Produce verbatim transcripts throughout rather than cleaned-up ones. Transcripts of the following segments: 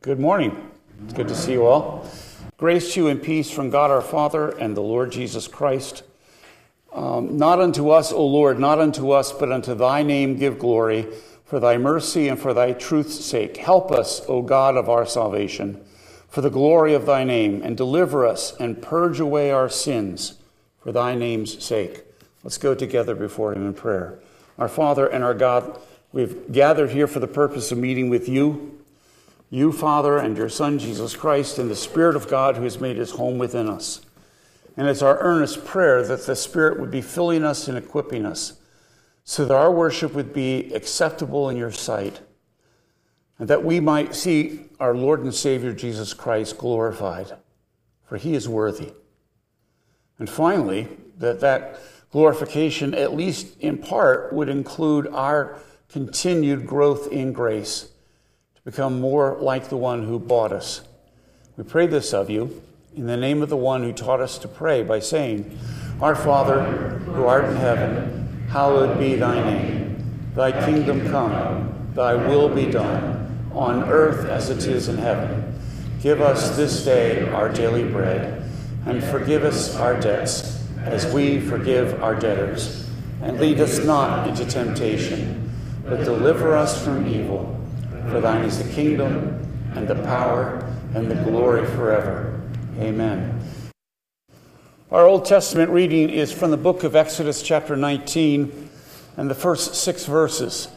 Good morning. It's good to see you all. Grace to you and peace from God our Father and the Lord Jesus Christ. Um, not unto us, O Lord, not unto us, but unto thy name give glory, for thy mercy and for thy truth's sake. Help us, O God of our salvation, for the glory of thy name, and deliver us and purge away our sins for thy name's sake. Let's go together before him in prayer. Our Father and our God, we've gathered here for the purpose of meeting with you, you, Father, and your Son, Jesus Christ, and the Spirit of God who has made his home within us. And it's our earnest prayer that the Spirit would be filling us and equipping us so that our worship would be acceptable in your sight, and that we might see our Lord and Savior Jesus Christ glorified, for he is worthy. And finally, that that glorification, at least in part, would include our continued growth in grace, become more like the one who bought us. We pray this of you in the name of the one who taught us to pray by saying, Our Father, who art in heaven, hallowed be thy name. Thy kingdom come, thy will be done, on earth as it is in heaven. Give us this day our daily bread, and forgive us our debts, as we forgive our debtors. And lead us not into temptation, but deliver us from evil. For thine is the kingdom, and the power, and the glory forever. Amen. Our Old Testament reading is from the book of Exodus, chapter nineteen, and the first six verses.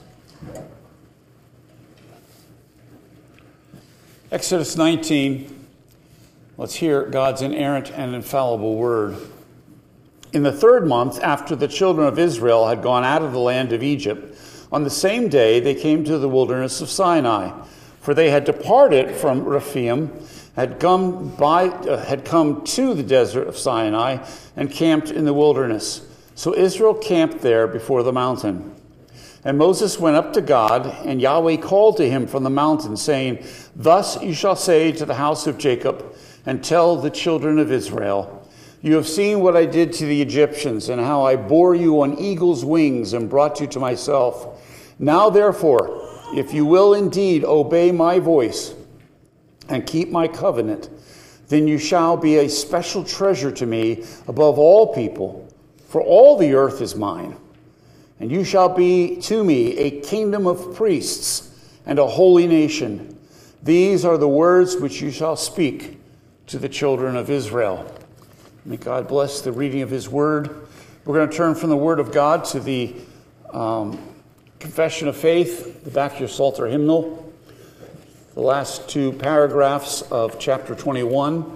Exodus nineteen, let's hear God's inerrant and infallible word. In the third month, after the children of Israel had gone out of the land of Egypt, on the same day they came to the wilderness of Sinai, for they had departed from Rephidim, had come by, uh, had come to the desert of Sinai, and camped in the wilderness. So Israel camped there before the mountain. And Moses went up to God, and Yahweh called to him from the mountain, saying, Thus you shall say to the house of Jacob, and tell the children of Israel, You have seen what I did to the Egyptians, and how I bore you on eagle's wings and brought you to myself. Now, therefore, if you will indeed obey my voice and keep my covenant, then you shall be a special treasure to me above all people, for all the earth is mine. And you shall be to me a kingdom of priests and a holy nation. These are the words which you shall speak to the children of Israel. May God bless the reading of his word. We're going to turn from the word of God to the um, Confession of Faith, the back of your Psalter hymnal, the last two paragraphs of chapter twenty-one,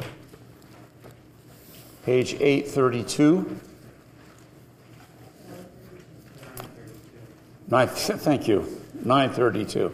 page eight thirty-two. Nine, thank you, nine thirty-two.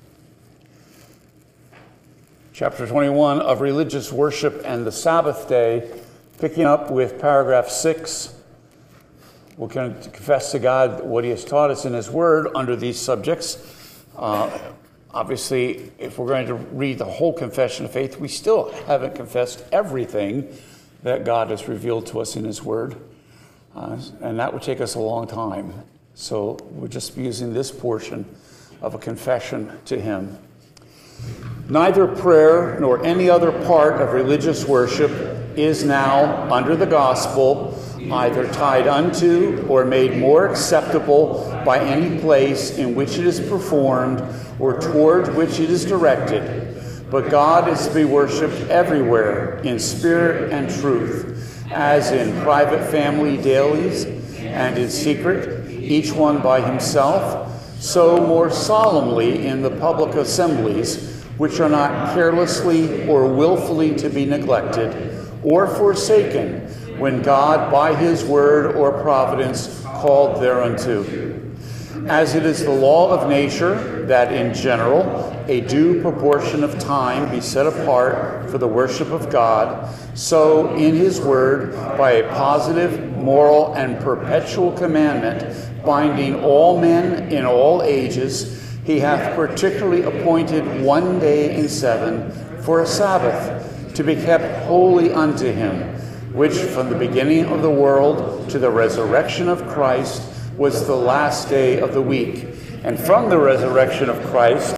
Chapter twenty-one of Religious Worship and the Sabbath Day, picking up with paragraph six. We're going to confess to God what he has taught us in his word under these subjects. Uh, obviously, if we're going to read the whole confession of faith, we still haven't confessed everything that God has revealed to us in his word. Uh, and that would take us a long time. So we'll just be using this portion of a confession to him. Neither prayer nor any other part of religious worship is now, under the gospel, either tied unto or made more acceptable by any place in which it is performed or toward which it is directed. But God is to be worshipped everywhere in spirit and truth, as in private family dailies and in secret, each one by himself, so more solemnly in the public assemblies, which are not carelessly or willfully to be neglected or forsaken, when God by his word or providence called thereunto. As it is the law of nature that in general a due proportion of time be set apart for the worship of God, so in his word by a positive, moral, and perpetual commandment binding all men in all ages, he hath particularly appointed one day in seven for a Sabbath, to be kept holy unto him, which from the beginning of the world to the resurrection of Christ was the last day of the week. And from the resurrection of Christ,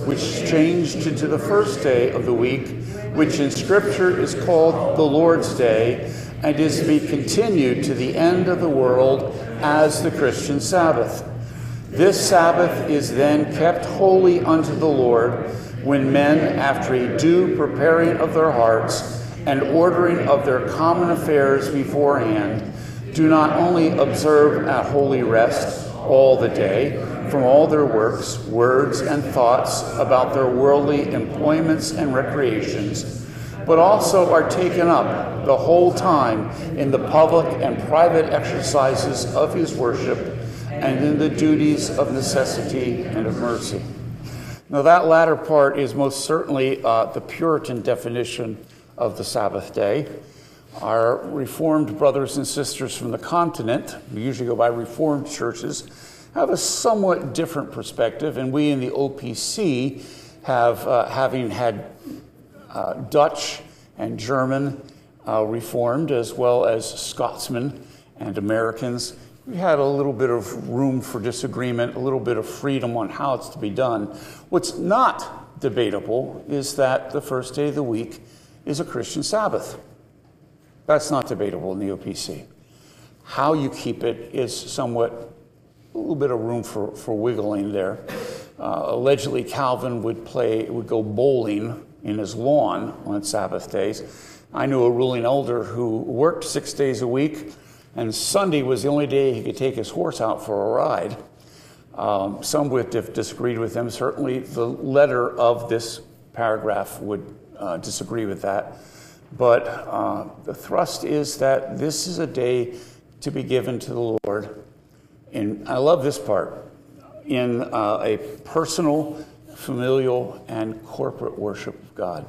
which changed into the first day of the week, which in Scripture is called the Lord's Day, and is to be continued to the end of the world as the Christian Sabbath. This Sabbath is then kept holy unto the Lord, when men, after a due preparing of their hearts and ordering of their common affairs beforehand, do not only observe at holy rest all the day from all their works, words, and thoughts about their worldly employments and recreations, but also are taken up the whole time in the public and private exercises of his worship and in the duties of necessity and of mercy. Now, that latter part is most certainly uh, the Puritan definition of the Sabbath day. Our Reformed brothers and sisters from the continent, we usually go by Reformed churches, have a somewhat different perspective, and we in the O P C have, uh, having had uh, Dutch and German uh, Reformed, as well as Scotsmen and Americans, we had a little bit of room for disagreement, a little bit of freedom on how it's to be done. What's not debatable is that the first day of the week is a Christian Sabbath. That's not debatable in the O P C. How you keep it is somewhat, a little bit of room for, for wiggling there. Uh, allegedly, Calvin would play, would go bowling in his lawn on Sabbath days. I knew a ruling elder who worked six days a week, and Sunday was the only day he could take his horse out for a ride. Um, some would have disagreed with him. Certainly, the letter of this paragraph would uh, disagree with that. But uh, the thrust is that this is a day to be given to the Lord. And I love this part, in uh, a personal, familial, and corporate worship of God.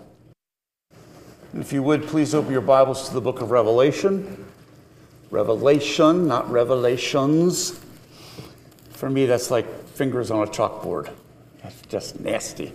And if you would, please open your Bibles to the book of Revelation. Revelation, not Revelations. For me, that's like fingers on a chalkboard. That's just nasty.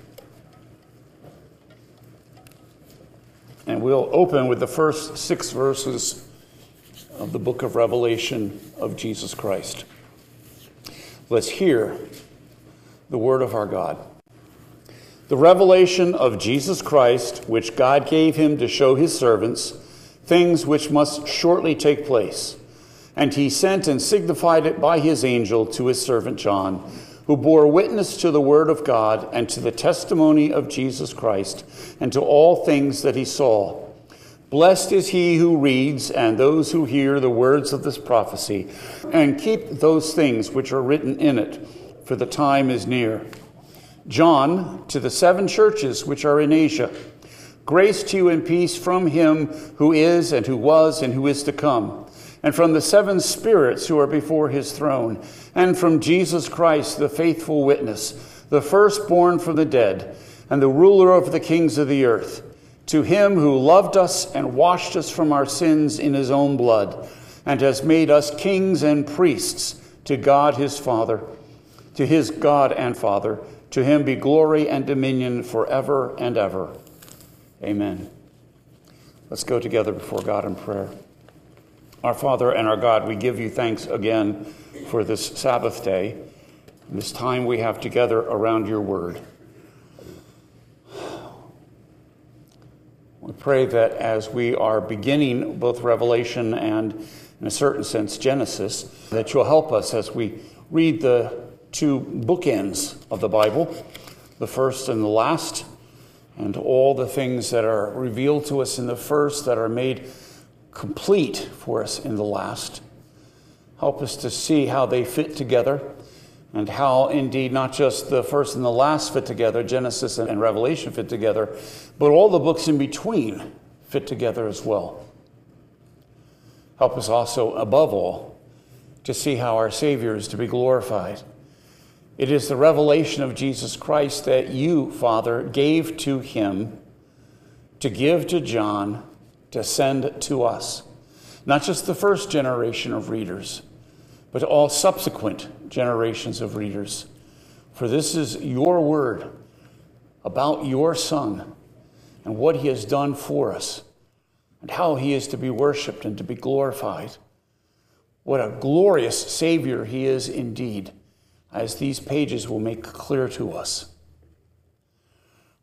And we'll open with the first six verses of the book of Revelation of Jesus Christ. Let's hear the word of our God. The revelation of Jesus Christ, which God gave him to show his servants, things which must shortly take place. And he sent and signified it by his angel to his servant John, who bore witness to the word of God and to the testimony of Jesus Christ, and to all things that he saw. Blessed is he who reads and those who hear the words of this prophecy, and keep those things which are written in it, for the time is near. John, to the seven churches which are in Asia, grace to you and peace from him who is and who was and who is to come, and from the seven spirits who are before his throne, and from Jesus Christ, the faithful witness, the firstborn from the dead, and the ruler of the kings of the earth, to him who loved us and washed us from our sins in his own blood, and has made us kings and priests to God his Father, to his God and Father. To him be glory and dominion forever and ever. Amen. Let's go together before God in prayer. Our Father and our God, we give you thanks again for this Sabbath day, and this time we have together around your word. We pray that as we are beginning both Revelation and, in a certain sense, Genesis, that you'll help us as we read the two bookends of the Bible, the first and the last, and all the things that are revealed to us in the first that are made complete for us in the last. Help us to see how they fit together, and how indeed not just the first and the last fit together, Genesis and Revelation fit together, but all the books in between fit together as well. Help us also, above all, to see how our Savior is to be glorified. It is the revelation of Jesus Christ that you, Father, gave to him to give to John to send to us. Not just the first generation of readers, but all subsequent generations of readers. For this is your word about your Son and what he has done for us and how he is to be worshiped and to be glorified. What a glorious Savior he is indeed, as these pages will make clear to us.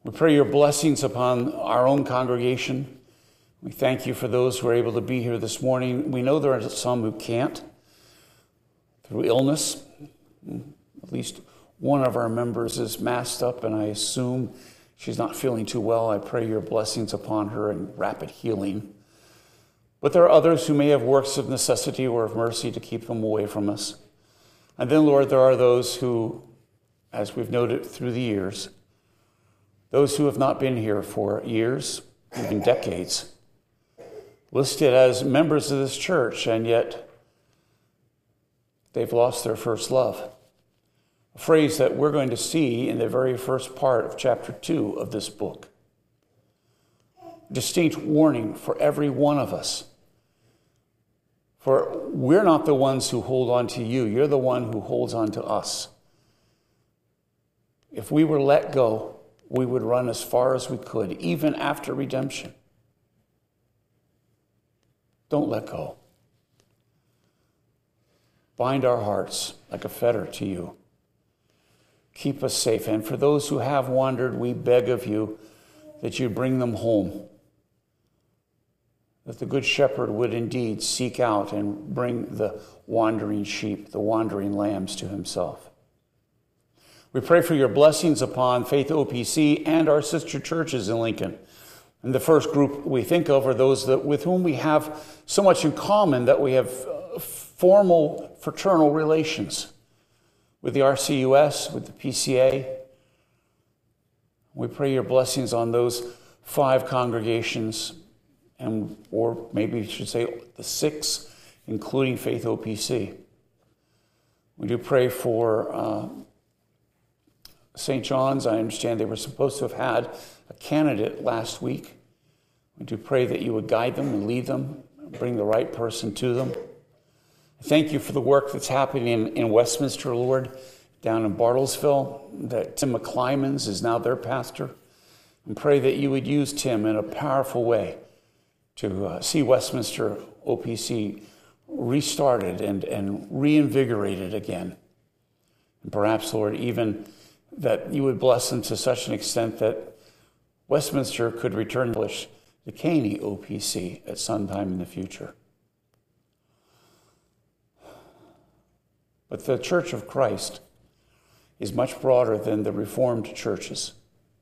We pray your blessings upon our own congregation. We thank you for those who are able to be here this morning. We know there are some who can't through illness. At least one of our members is masked up, and I assume she's not feeling too well. I pray your blessings upon her and rapid healing. But there are others who may have works of necessity or of mercy to keep them away from us. And then, Lord, there are those who, as we've noted through the years, those who have not been here for years, even decades, listed as members of this church, and yet they've lost their first love. A phrase that we're going to see in the very first part of chapter two of this book. Distinct warning for every one of us. For we're not the ones who hold on to you. You're the one who holds on to us. If we were let go, we would run as far as we could, even after redemption. Don't let go. Bind our hearts like a fetter to you. Keep us safe. And for those who have wandered, we beg of you that you bring them home. That the Good Shepherd would indeed seek out and bring the wandering sheep, the wandering lambs to himself. We pray for your blessings upon Faith O P C and our sister churches in Lincoln. And the first group we think of are those that with whom we have so much in common that we have formal fraternal relations with the R C U S, with the P C A. We pray your blessings on those five congregations, and or maybe we should say the six, including Faith O P C. We do pray for uh, Saint John's. I understand they were supposed to have had a candidate last week. We do pray that you would guide them and lead them, and bring the right person to them. Thank you for the work that's happening in, in Westminster, Lord, down in Bartlesville, that Tim McClymans is now their pastor. And pray that you would use Tim in a powerful way to uh, see Westminster O P C restarted and, and reinvigorated again. And perhaps, Lord, even that you would bless them to such an extent that Westminster could return to the Caney O P C at some time in the future. But the Church of Christ is much broader than the Reformed churches.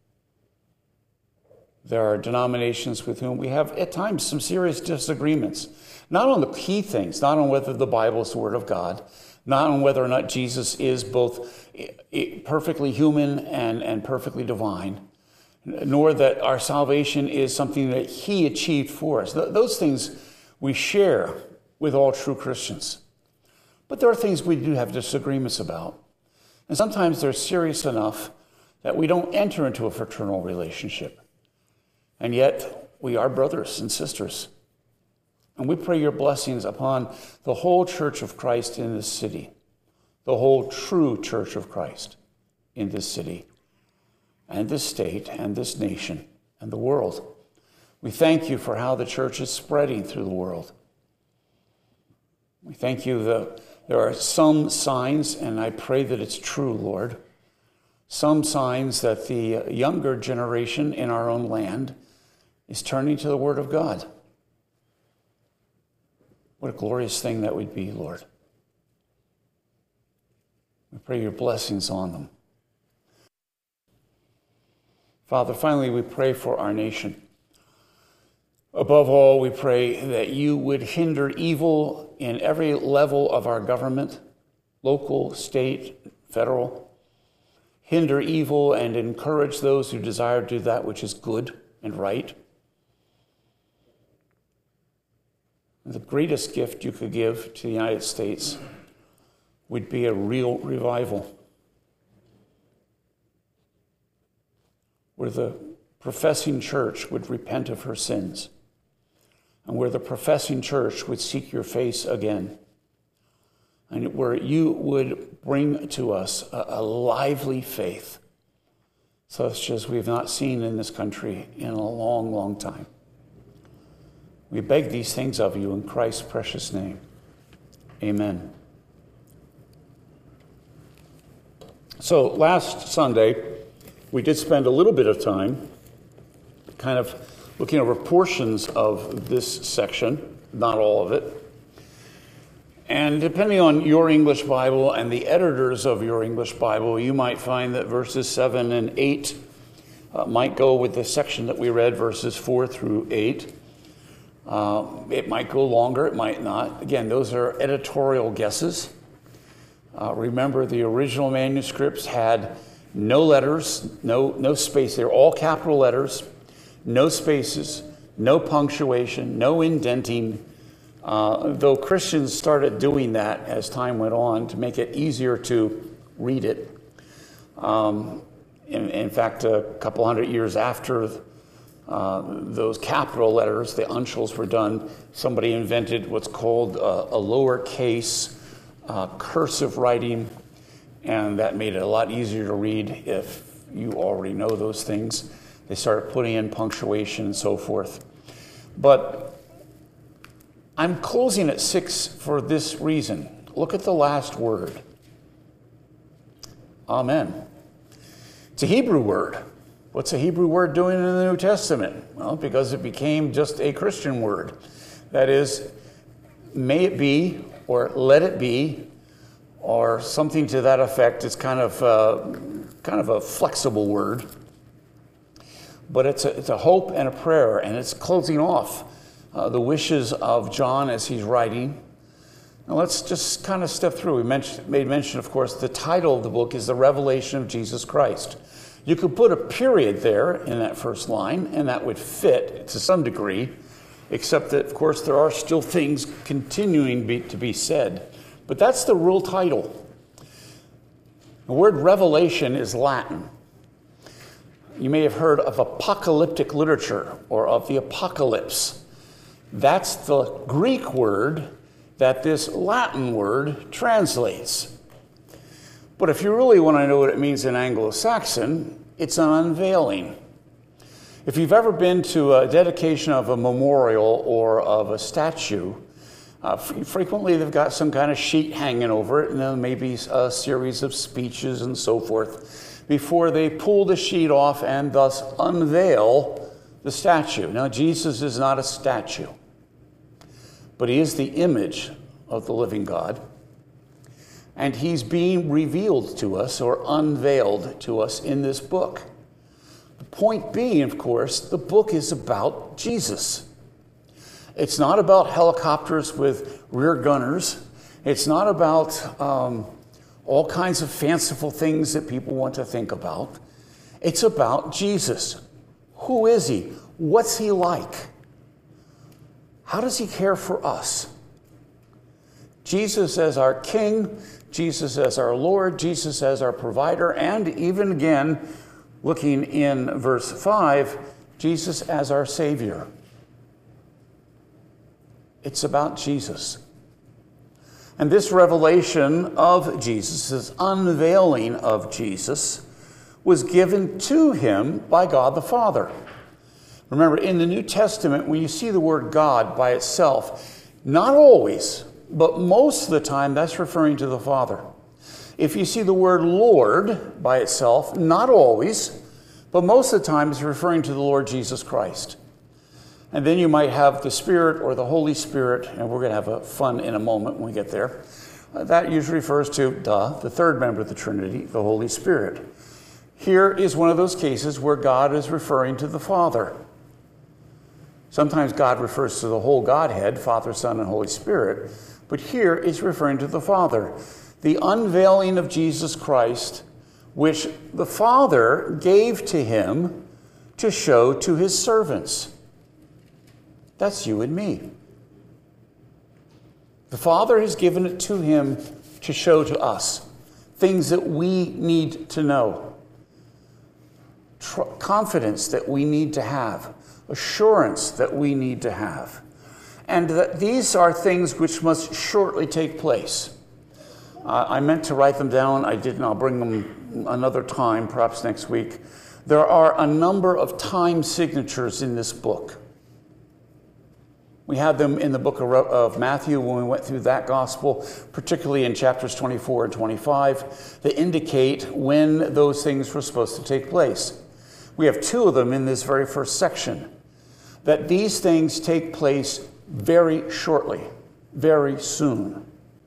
There are denominations with whom we have at times some serious disagreements, not on the key things, not on whether the Bible is the Word of God, not on whether or not Jesus is both perfectly human and, and perfectly divine, nor that our salvation is something that he achieved for us. Th- those things we share with all true Christians. But there are things we do have disagreements about. And sometimes they're serious enough that we don't enter into a fraternal relationship. And yet we are brothers and sisters. And we pray your blessings upon the whole Church of Christ in this city, the whole true Church of Christ in this city, and this state, and this nation, and the world. We thank you for how the church is spreading through the world. We thank you that there are some signs, and I pray that it's true, Lord, some signs that the younger generation in our own land is turning to the Word of God. What a glorious thing that would be, Lord. We pray your blessings on them. Father, finally, we pray for our nation. Above all, we pray that you would hinder evil in every level of our government, local, state, federal. Hinder evil and encourage those who desire to do that which is good and right. The greatest gift you could give to the United States would be a real revival, where the professing church would repent of her sins, and where the professing church would seek your face again, and where you would bring to us a, a lively faith, such as we have not seen in this country in a long, long time. We beg these things of you in Christ's precious name. Amen. So last Sunday, we did spend a little bit of time kind of looking over portions of this section, not all of it. And depending on your English Bible and the editors of your English Bible, you might find that verses seven and eight uh, might go with the section that we read, verses four through eight. Uh, it might go longer, it might not. Again, those are editorial guesses. Uh, remember, the original manuscripts had no letters, no, no space. They were all capital letters, no spaces, no punctuation, no indenting. Uh, though Christians started doing that as time went on to make it easier to read it. Um, in, in fact, a couple hundred years after uh, those capital letters, the uncials were done, somebody invented what's called a, a lowercase uh, cursive writing, and that made it a lot easier to read if you already know those things. They started putting in punctuation and so forth. But I'm closing at six for this reason. Look at the last word. Amen. It's a Hebrew word. What's a Hebrew word doing in the New Testament? Well, because it became just a Christian word. That is, may it be, or let it be, or something to that effect. It's kind of uh, kind of a flexible word. But it's a, it's a hope and a prayer, and it's closing off uh, the wishes of John as he's writing. Now let's just kind of step through. We mentioned, made mention, of course, the title of the book is The Revelation of Jesus Christ. You could put a period there in that first line, and that would fit to some degree, except that, of course, there are still things continuing be, to be said. But that's the real title. The word revelation is Latin. You may have heard of apocalyptic literature or of the apocalypse. That's the Greek word that this Latin word translates. But if you really want to know what it means in Anglo-Saxon, it's an unveiling. If you've ever been to a dedication of a memorial or of a statue, uh, f- frequently they've got some kind of sheet hanging over it, and then maybe a series of speeches and so forth, before they pull the sheet off and thus unveil the statue. Now, Jesus is not a statue, but he is the image of the living God. And he's being revealed to us or unveiled to us in this book. The point being, of course, the book is about Jesus. It's not about helicopters with rear gunners. It's not about um, all kinds of fanciful things that people want to think about. It's about Jesus. Who is he? What's he like? How does he care for us? Jesus as our King, Jesus as our Lord, Jesus as our provider, and even again, looking in verse five, Jesus as our Savior. It's about Jesus. And this revelation of Jesus, this unveiling of Jesus, was given to him by God the Father. Remember, in the New Testament, when you see the word God by itself, not always, but most of the time, that's referring to the Father. If you see the word Lord by itself, not always, but most of the time, it's referring to the Lord Jesus Christ. And then you might have the Spirit or the Holy Spirit, and we're going to have a fun in a moment when we get there. Uh, that usually refers to, duh, the third member of the Trinity, the Holy Spirit. Here is one of those cases where God is referring to the Father. Sometimes God refers to the whole Godhead, Father, Son, and Holy Spirit. But here it's referring to the Father. The unveiling of Jesus Christ, which the Father gave to him to show to his servants. That's you and me. The Father has given it to him to show to us things that we need to know, Tr- confidence that we need to have, assurance that we need to have, and that these are things which must shortly take place. Uh, I meant to write them down. I didn't. I'll bring them another time, perhaps next week. There are a number of time signatures in this book. We had them in the book of, of Matthew when we went through that gospel, particularly in chapters twenty-four and twenty-five, that indicate when those things were supposed to take place. We have two of them in this very first section, that these things take place very shortly, very soon,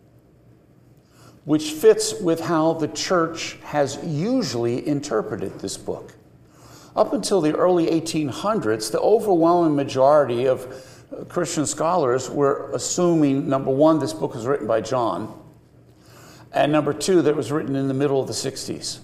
which fits with how the church has usually interpreted this book. Up until the early eighteen hundreds, the overwhelming majority of Christian scholars were assuming, number one, this book was written by John, and number two, that it was written in the middle of the sixties.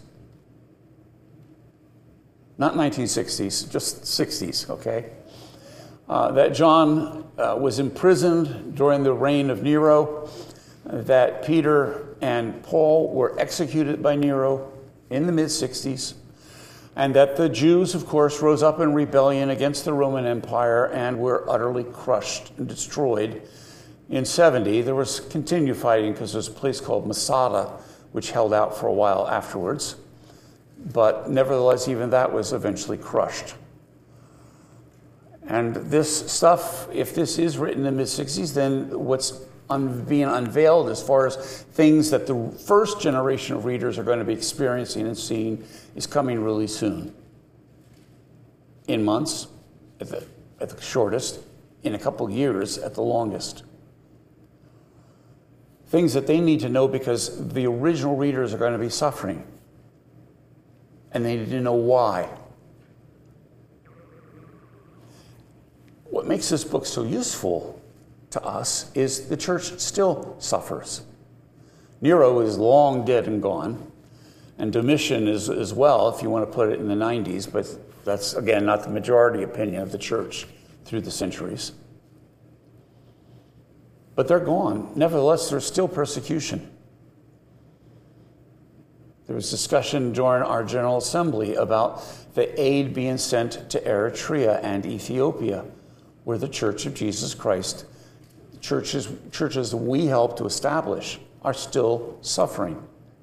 Not nineteen sixties, just sixties, okay? Uh, that John uh, was imprisoned during the reign of Nero, that Peter and Paul were executed by Nero in the mid-sixties, and that the Jews, of course, rose up in rebellion against the Roman Empire and were utterly crushed and destroyed. In seventy, there was continued fighting because there's a place called Masada, which held out for a while afterwards. But nevertheless, even that was eventually crushed. And this stuff, if this is written in the mid-sixties, then what's un- being unveiled as far as things that the first generation of readers are going to be experiencing and seeing is coming really soon. In months, at the, at the shortest, in a couple years at the longest. Things that they need to know because the original readers are going to be suffering. And they need to know why. What makes this book so useful to us is the church still suffers. Nero is long dead and gone, and Domitian is as well, if you want to put it in the nineties, but that's, again, not the majority opinion of the church through the centuries. But they're gone. Nevertheless, there's still persecution. There was discussion during our General Assembly about the aid being sent to Eritrea and Ethiopia, where the Church of Jesus Christ, churches, churches we helped to establish, are still suffering.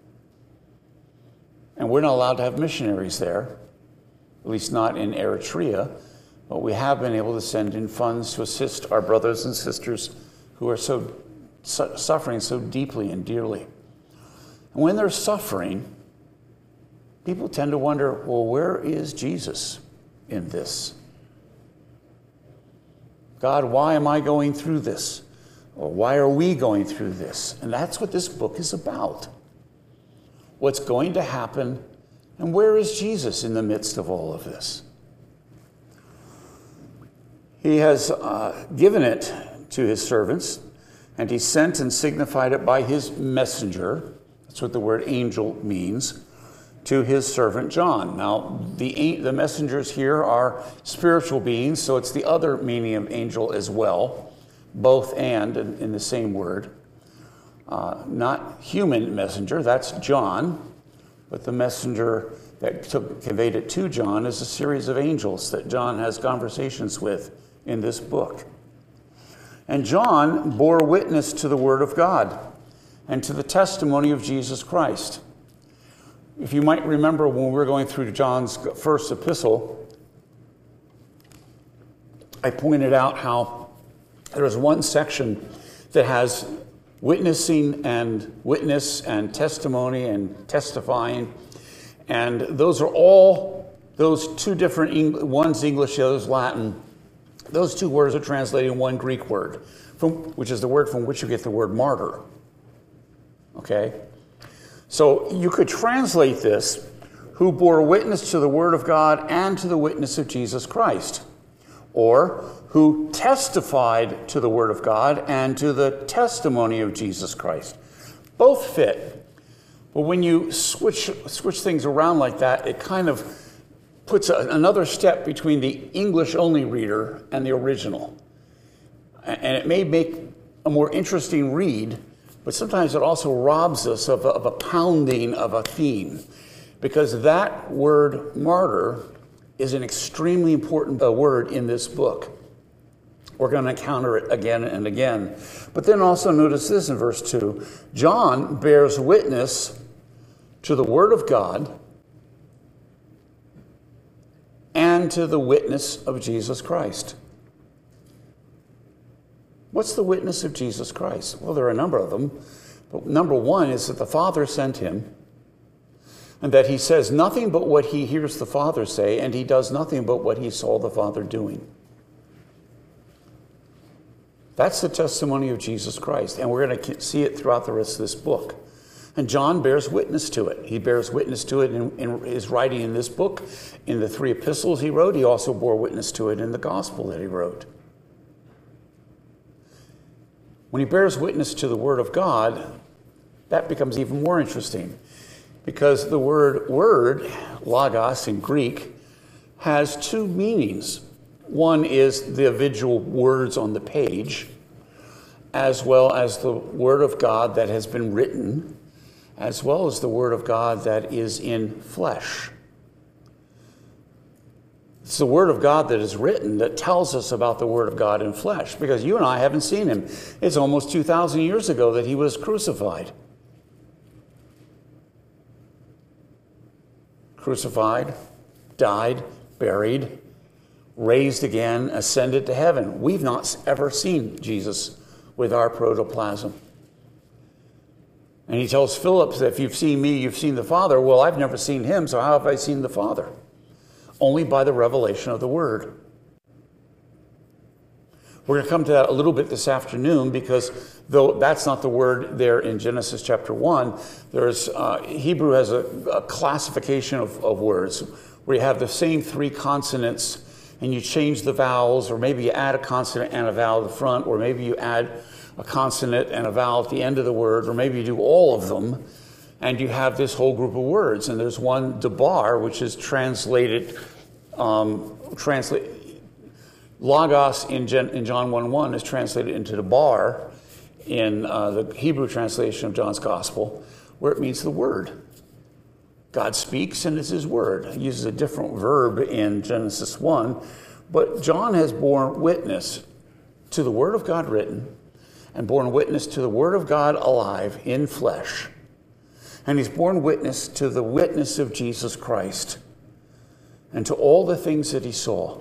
And we're not allowed to have missionaries there, at least not in Eritrea, but we have been able to send in funds to assist our brothers and sisters who are so su- suffering so deeply and dearly. And when they're suffering, people tend to wonder, well, where is Jesus in this? God, why am I going through this? Or why are we going through this? And that's what this book is about. What's going to happen, and where is Jesus in the midst of all of this? He has uh, given it to his servants, and he sent and signified it by his messenger. That's what the word angel means, to his servant John. Now, the, the messengers here are spiritual beings, so it's the other meaning of angel as well, both and in, in the same word. Uh, not human messenger, that's John, but the messenger that took, conveyed it to John is a series of angels that John has conversations with in this book. And John bore witness to the word of God and to the testimony of Jesus Christ. If you might remember when we were going through John's first epistle, I pointed out how there is one section that has witnessing and witness and testimony and testifying. And those are all, those two different, one's English, the other's Latin. Those two words are translated in one Greek word, from, which is the word from which you get the word martyr. Okay? So you could translate this, who bore witness to the word of God and to the witness of Jesus Christ, or who testified to the word of God and to the testimony of Jesus Christ. Both fit. But when you switch switch things around like that, it kind of puts a, another step between the English-only reader and the original. And it may make a more interesting read, but sometimes it also robs us of a, of a pounding of a theme, because that word martyr is an extremely important uh, word in this book. We're going to encounter it again and again. But then also notice this in verse two. John bears witness to the word of God and to the witness of Jesus Christ. What's the witness of Jesus Christ? Well, there are a number of them. But number one is that the Father sent him, and that he says nothing but what he hears the Father say, and he does nothing but what he saw the Father doing. That's the testimony of Jesus Christ, and we're going to see it throughout the rest of this book. And John bears witness to it. He bears witness to it in, in his writing in this book, in the three epistles he wrote. He also bore witness to it in the gospel that he wrote. When he bears witness to the Word of God, that becomes even more interesting, because the word word, logos in Greek, has two meanings. One is the individual words on the page, as well as the Word of God that has been written, as well as the Word of God that is in flesh. It's the Word of God that is written that tells us about the Word of God in flesh, because you and I haven't seen him. It's almost two thousand years ago that he was crucified. Crucified, died, buried, raised again, ascended to heaven. We've not ever seen Jesus with our protoplasm. And he tells Philip that if you've seen me, you've seen the Father. Well, I've never seen him, so how have I seen the Father? Only by the revelation of the Word. We're going to come to that a little bit this afternoon, because though that's not the word there in Genesis chapter one, there's uh, Hebrew has a, a classification of, of words where you have the same three consonants and you change the vowels, or maybe you add a consonant and a vowel at the front, or maybe you add a consonant and a vowel at the end of the word, or maybe you do all of them, and you have this whole group of words. And there's one, debar, which is translated, um, translate, logos in, Gen, in John one one is translated into debar in uh, the Hebrew translation of John's Gospel, where it means the word. God speaks, and it's his word. He uses a different verb in Genesis one, but John has borne witness to the Word of God written, and borne witness to the Word of God alive in flesh. And he's borne witness to the witness of Jesus Christ, and to all the things that he saw.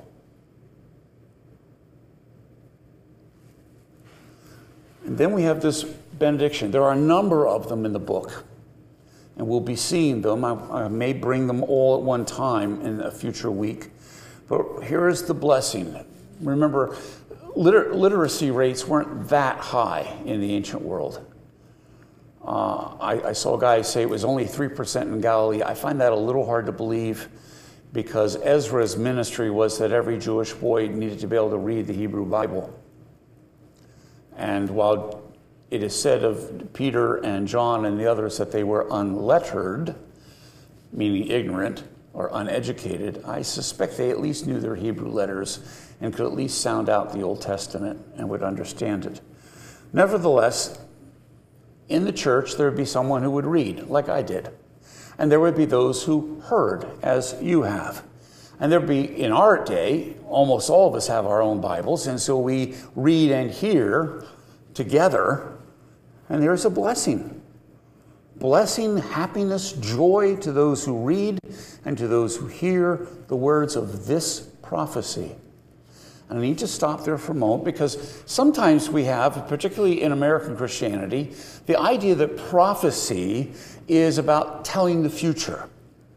And then we have this benediction. There are a number of them in the book, and we'll be seeing them. I, I may bring them all at one time in a future week. But here is the blessing. Remember, liter- literacy rates weren't that high in the ancient world. Uh, I, I saw a guy say it was only three percent in Galilee. I find that a little hard to believe, because Ezra's ministry was that every Jewish boy needed to be able to read the Hebrew Bible. And while it is said of Peter and John and the others that they were unlettered, meaning ignorant or uneducated, I suspect they at least knew their Hebrew letters and could at least sound out the Old Testament and would understand it. Nevertheless, in the church, there would be someone who would read, like I did. And there would be those who heard, as you have. And there would be, in our day, almost all of us have our own Bibles, and so we read and hear together, and there's a blessing. Blessing, happiness, joy to those who read and to those who hear the words of this prophecy. And I need to stop there for a moment, because sometimes we have, particularly in American Christianity, the idea that prophecy is about telling the future.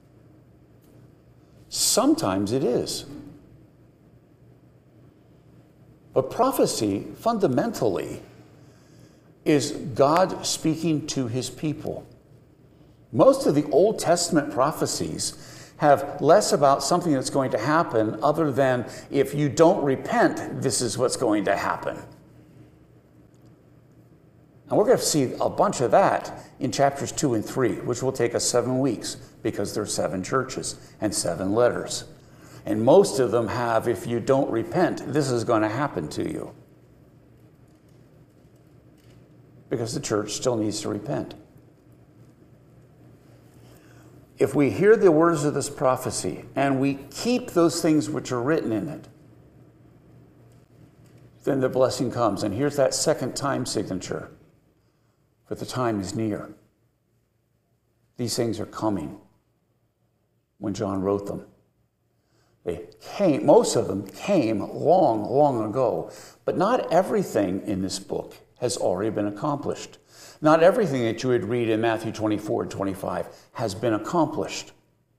Sometimes it is. But prophecy, fundamentally, is God speaking to his people. Most of the Old Testament prophecies have less about something that's going to happen other than, if you don't repent, this is what's going to happen. And we're going to see a bunch of that in chapters two and three, which will take us seven weeks because there are seven churches and seven letters. And most of them have, if you don't repent, this is going to happen to you. Because the church still needs to repent. If we hear the words of this prophecy and we keep those things which are written in it, then the blessing comes. And here's that second time signature. For the time is near. These things are coming when John wrote them. They came, most of them came long, long ago. But not everything in this book has already been accomplished. Not everything that you would read in Matthew twenty-four and twenty-five has been accomplished.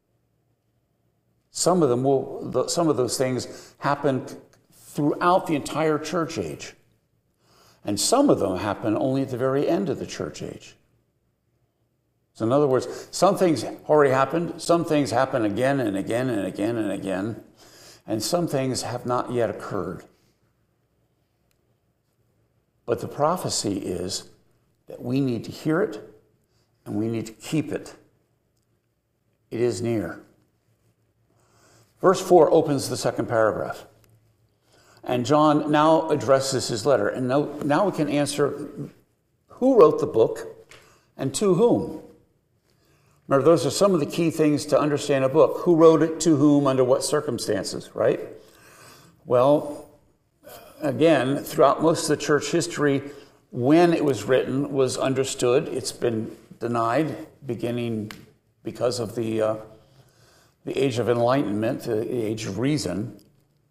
Some of them will, some of those things happened throughout the entire church age. And some of them happen only at the very end of the church age. So in other words, some things already happened, some things happen again and again and again and again, and some things have not yet occurred. But the prophecy is that we need to hear it and we need to keep it. It is near. Verse four opens the second paragraph. And John now addresses his letter. And now, now we can answer who wrote the book and to whom. Remember, those are some of the key things to understand a book. Who wrote it, to whom, under what circumstances, right? Well, again, throughout most of the church history, when it was written was understood. It's been denied, beginning because of the, uh, the age of enlightenment, the age of reason.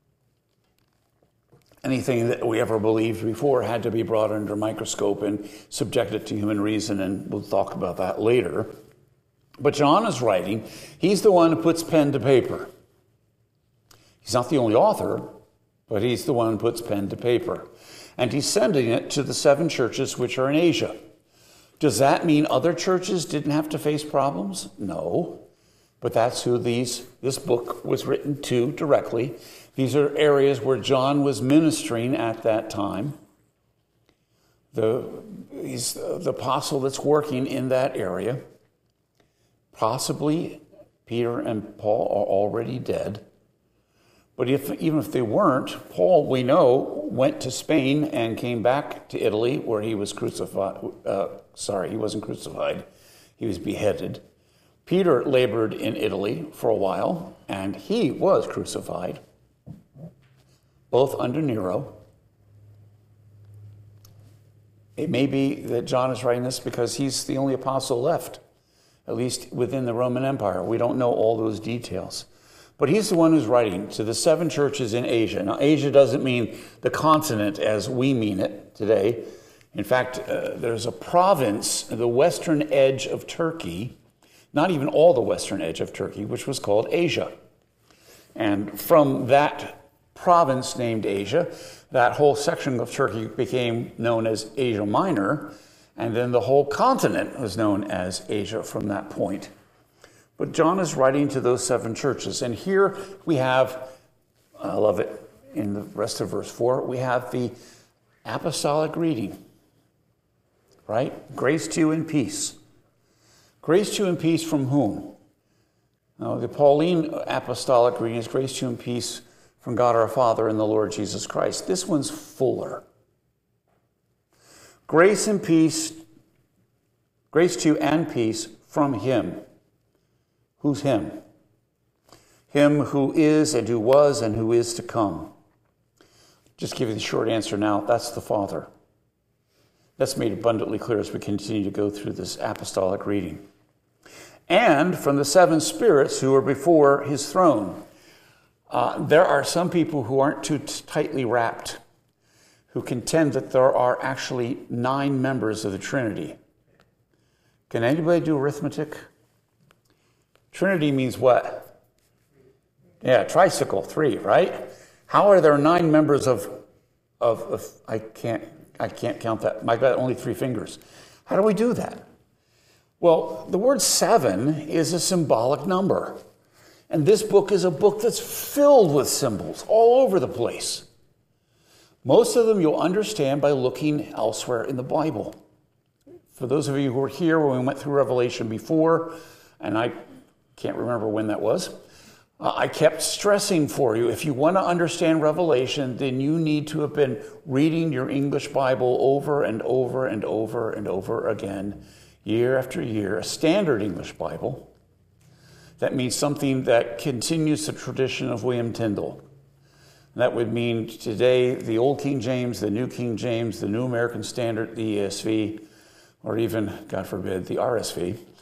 Anything that we ever believed before had to be brought under a microscope and subjected to human reason, and we'll talk about that later. But John is writing. He's the one who puts pen to paper. He's not the only author, but he's the one who puts pen to paper. And he's sending it to the seven churches which are in Asia. Does that mean other churches didn't have to face problems? No. But that's who these this book was written to directly. These are areas where John was ministering at that time. The, he's the apostle that's working in that area. Possibly Peter and Paul are already dead. But if, even if they weren't, Paul, we know, went to Spain and came back to Italy where he was crucified. Uh, sorry, he wasn't crucified. He was beheaded. Peter labored in Italy for a while, and he was crucified, both under Nero. It may be that John is writing this because he's the only apostle left, at least within the Roman Empire. We don't know all those details. But he's the one who's writing to the seven churches in Asia. Now, Asia doesn't mean the continent as we mean it today. In fact, uh, there's a province, the western edge of Turkey, not even all the western edge of Turkey, which was called Asia. And from that province named Asia, that whole section of Turkey became known as Asia Minor, and then the whole continent was known as Asia from that point. But John is writing to those seven churches, and here we have, I love it, in the rest of verse four, we have the apostolic greeting, right? Grace to you and peace. Grace to you and peace from whom? Now, the Pauline apostolic greeting is grace to you and peace from God our Father and the Lord Jesus Christ. This one's fuller. Grace and peace, grace to you and peace from him. Who's him? Him who is and who was and who is to come. Just give you the short answer now. That's the Father. That's made abundantly clear as we continue to go through this apostolic reading. And from the seven spirits who are before his throne. Uh, there are some people who aren't too tightly wrapped, who contend that there are actually nine members of the Trinity. Can anybody do arithmetic? Trinity means what? Yeah, tricycle, three, right? How are there nine members of, of, of I can't, I can't count that. I've got only three fingers. How do we do that? Well, the word seven is a symbolic number. And this book is a book that's filled with symbols all over the place. Most of them you'll understand by looking elsewhere in the Bible. For those of you who were here when we went through Revelation before, and I can't remember when that was, uh, I kept stressing for you, if you want to understand Revelation, then you need to have been reading your English Bible over and over and over and over again, year after year, a standard English Bible. That means something that continues the tradition of William Tyndale. That would mean today the Old King James, the New King James, the New American Standard, the E S V, or even, God forbid, the R S V.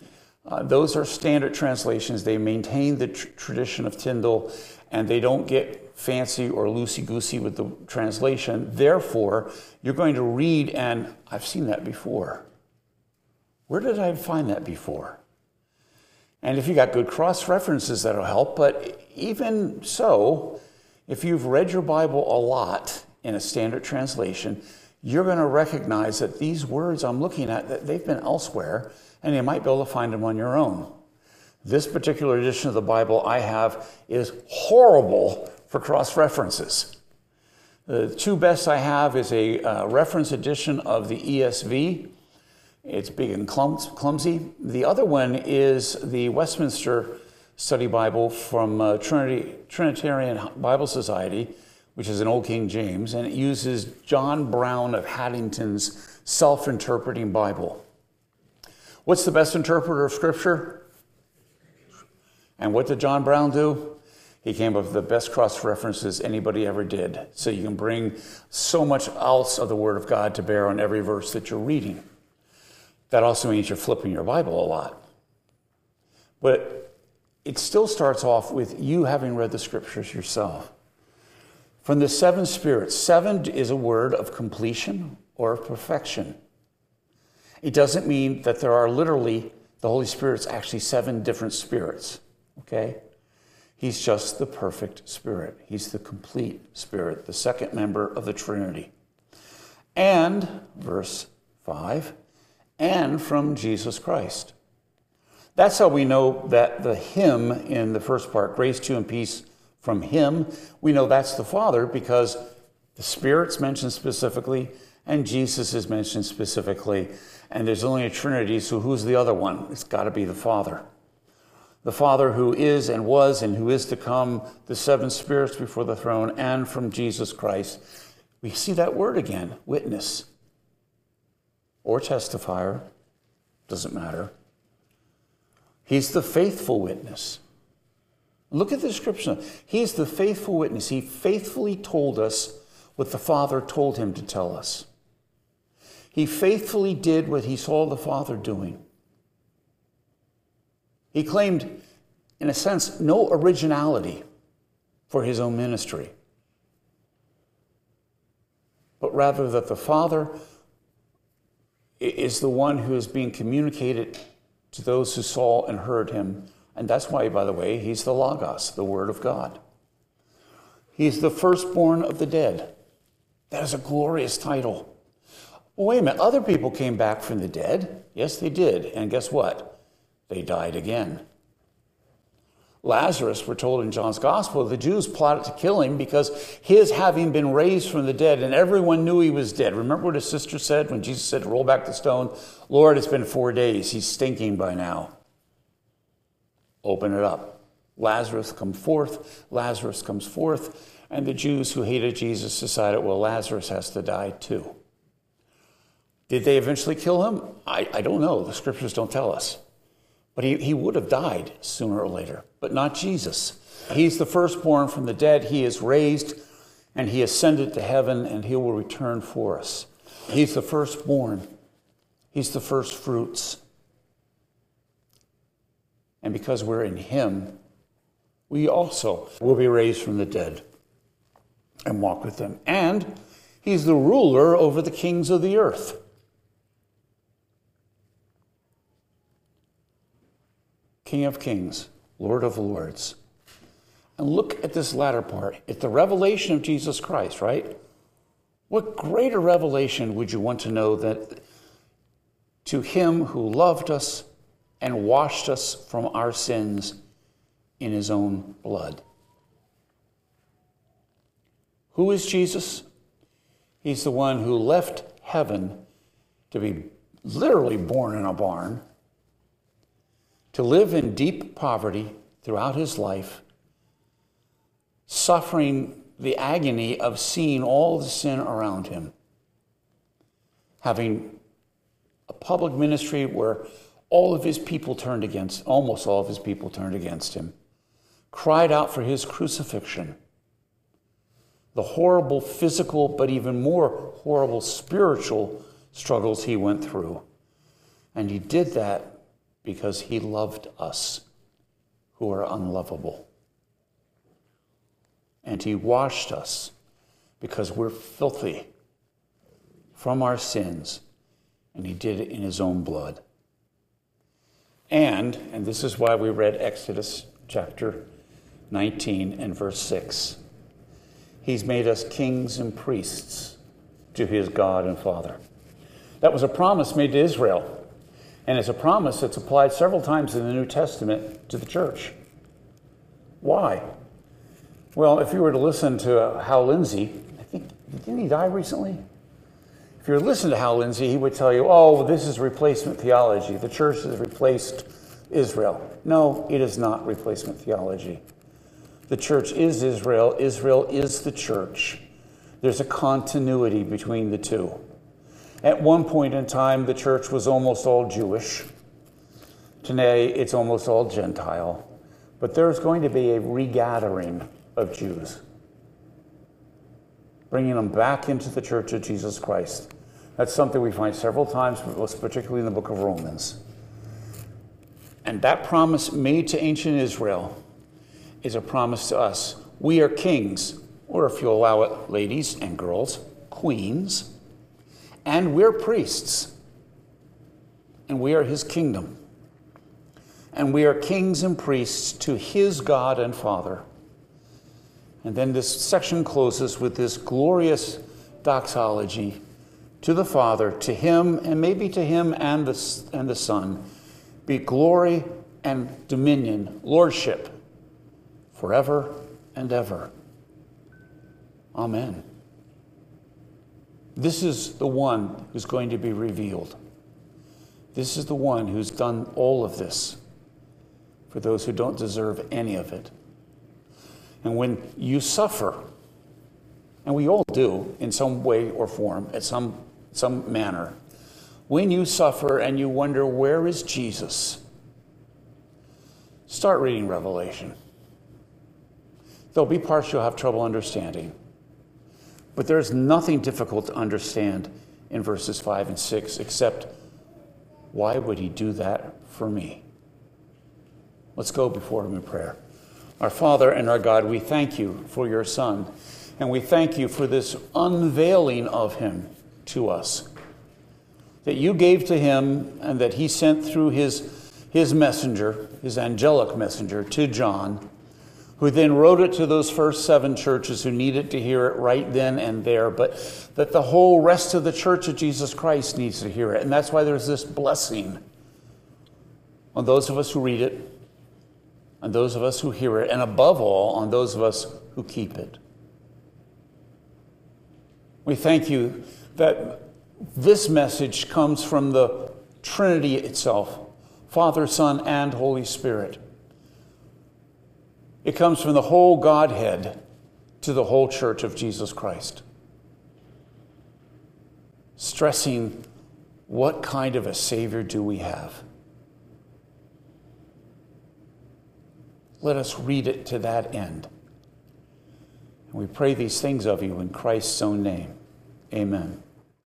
Uh, those are standard translations. They maintain the tr- tradition of Tyndale, and they don't get fancy or loosey-goosey with the translation. Therefore, you're going to read, and I've seen that before. Where did I find that before? And if you got good cross-references, that'll help. But even so, if you've read your Bible a lot in a standard translation, you're going to recognize that these words I'm looking at, that they've been elsewhere, and you might be able to find them on your own. This particular edition of the Bible I have is horrible for cross-references. The two best I have is a uh, reference edition of the E S V. It's big and clumsy. The other one is the Westminster Study Bible from uh, Trinity, Trinitarian Bible Society, which is an Old King James, and it uses John Brown of Haddington's self-interpreting Bible. What's the best interpreter of Scripture? And what did John Brown do? He came up with the best cross-references anybody ever did. So you can bring so much else of the Word of God to bear on every verse that you're reading. That also means you're flipping your Bible a lot. But it still starts off with you having read the Scriptures yourself. From the seven spirits, seven is a word of completion or of perfection. It doesn't mean that there are literally, the Holy Spirit's actually seven different spirits, okay? He's just the perfect Spirit. He's the complete Spirit, the second member of the Trinity. And, verse five, and from Jesus Christ. That's how we know that the him in the first part, grace to you and peace from him, we know that's the Father because the Spirit's mentioned specifically and Jesus is mentioned specifically. And there's only a Trinity, so who's the other one? It's got to be the Father. The Father who is and was and who is to come, the seven spirits before the throne, and from Jesus Christ. We see that word again, witness or testifier, doesn't matter. He's the faithful witness. Look at the description. He's the faithful witness. He faithfully told us what the Father told him to tell us. He faithfully did what he saw the Father doing. He claimed, in a sense, no originality for his own ministry, but rather that the Father is the one who is being communicated to those who saw and heard him. And that's why, by the way, he's the Logos, the Word of God. He's the firstborn of the dead. That is a glorious title. Well, wait a minute, other people came back from the dead. Yes, they did. And guess what? They died again. Lazarus, we're told in John's Gospel, the Jews plotted to kill him because his having been raised from the dead, and everyone knew he was dead. Remember what his sister said when Jesus said, roll back the stone? Lord, it's been four days. He's stinking by now. Open it up. Lazarus comes forth. Lazarus comes forth. And the Jews who hated Jesus decided, well, Lazarus has to die too. Did they eventually kill him? I, I don't know. The scriptures don't tell us. But he, he would have died sooner or later, but not Jesus. He's the firstborn from the dead. He is raised and he ascended to heaven and he will return for us. He's the firstborn. He's the first fruits. And because we're in him, we also will be raised from the dead and walk with them. And he's the ruler over the kings of the earth. King of kings, Lord of lords. And look at this latter part. It's the revelation of Jesus Christ, right? What greater revelation would you want to know that to him who loved us and washed us from our sins in his own blood? Who is Jesus? He's the one who left heaven to be literally born in a barn, to live in deep poverty throughout his life, suffering the agony of seeing all the sin around him, having a public ministry where all of his people turned against, almost all of his people turned against him, cried out for his crucifixion, the horrible physical, but even more horrible spiritual struggles he went through. And he did that because he loved us who are unlovable. And he washed us because we're filthy from our sins, and he did it in his own blood. And, and this is why we read Exodus chapter nineteen and verse six. He's made us kings and priests to his God and Father. That was a promise made to Israel. And it's a promise that's applied several times in the New Testament to the church. Why? Well, if you were to listen to Hal Lindsey, I think, didn't he die recently? If you were to listen to Hal Lindsey, he would tell you, oh, well, this is replacement theology. The church has replaced Israel. No, it is not replacement theology. The church is Israel. Israel is the church. There's a continuity between the two. At one point in time, the church was almost all Jewish. Today, it's almost all Gentile. But there's going to be a regathering of Jews, bringing them back into the church of Jesus Christ. That's something we find several times, most particularly in the book of Romans. And that promise made to ancient Israel is a promise to us. We are kings, or if you allow it, ladies and girls, queens, and we're priests, and we are his kingdom. And we are kings and priests to his God and Father. And then this section closes with this glorious doxology to the Father, to him, and maybe to him and the, and the Son, be glory and dominion, lordship, forever and ever. Amen. This is the one who's going to be revealed. This is the one who's done all of this for those who don't deserve any of it. And when you suffer, and we all do in some way or form, at some, some manner, when you suffer and you wonder, where is Jesus? Start reading Revelation. There'll be parts you'll have trouble understanding. But there's nothing difficult to understand in verses five and six, except, why would he do that for me? Let's go before him in prayer. Our Father and our God, we thank you for your Son, and we thank you for this unveiling of him to us, that you gave to him and that he sent through his, his messenger, his angelic messenger, to John, who then wrote it to those first seven churches who needed to hear it right then and there, but that the whole rest of the church of Jesus Christ needs to hear it. And that's why there's this blessing on those of us who read it, on those of us who hear it, and above all, on those of us who keep it. We thank you that this message comes from the Trinity itself, Father, Son, and Holy Spirit. It comes from the whole Godhead to the whole church of Jesus Christ, stressing what kind of a Savior do we have. Let us read it to that end. And we pray these things of you in Christ's own name. Amen.